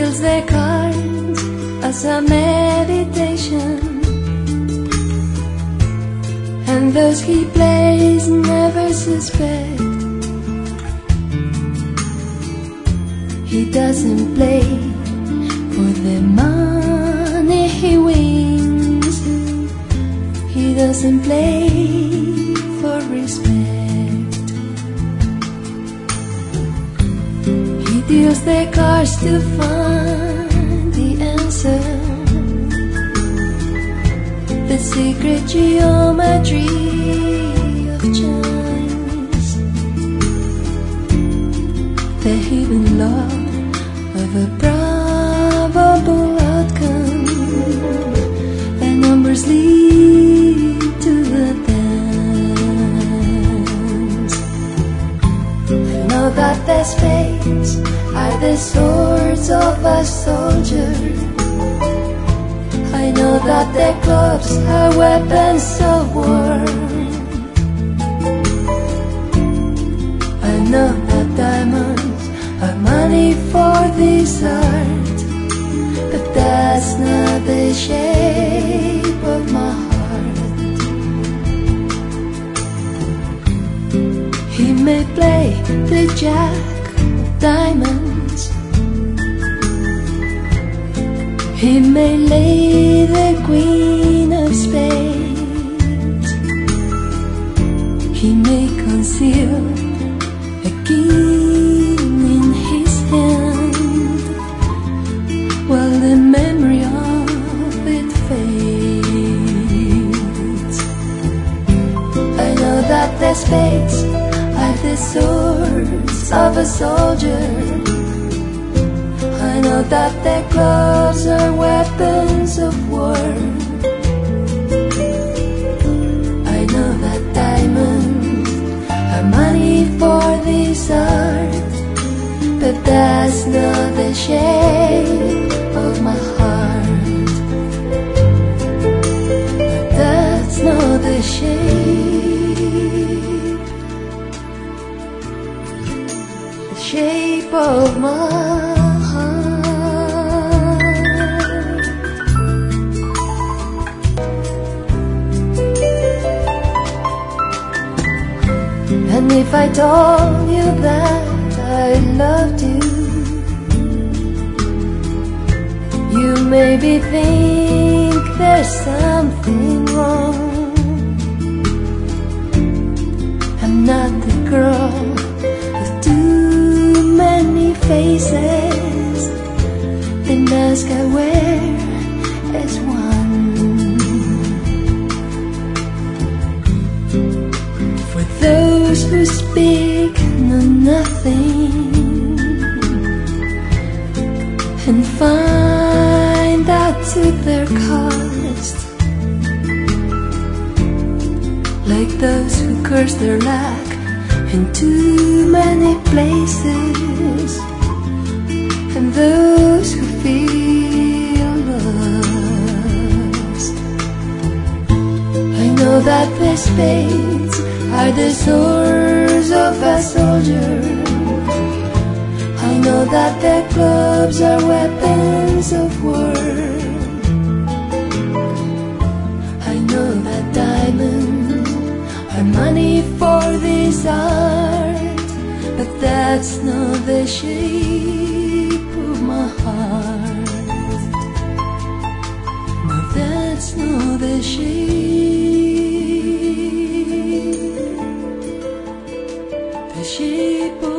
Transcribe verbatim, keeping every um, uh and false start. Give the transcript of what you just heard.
deals their cards as a meditation, and those he plays never suspect. He doesn't play for the money he wins. He doesn't play for respect. He deals the cards to find the answer, the secret geometry of chance, the hidden law of a probable outcome. The numbers lead to the dance. I know that the spades are the swords of a soldier. I know that the clubs are weapons of war. I know that diamonds are money for this art, but that's not the shape of my heart. He may play the jack of diamonds, he may lay the queen of spades, he may conceal a king in his hand, while the memory of it fades. I know that the spades are the swords of a soldier. I know that the clubs are weapons of war. I know that diamonds are money for this art, but that's not the shape of my heart. But that's not the shape, the shape of my heart. And if I told you that I loved you, you maybe think there's something wrong. I'm not the girl with too many faces. The mask I wear is one. For those who speak know nothing and find out to their cost, like those who curse their lack in too many places, and those who feel lost. I know that the spades are the swords of a soldier. I know that the clubs are weapons of war. I know that diamonds are money for this art, but that's not the shape of my heart. No, that's not the shape, the shape of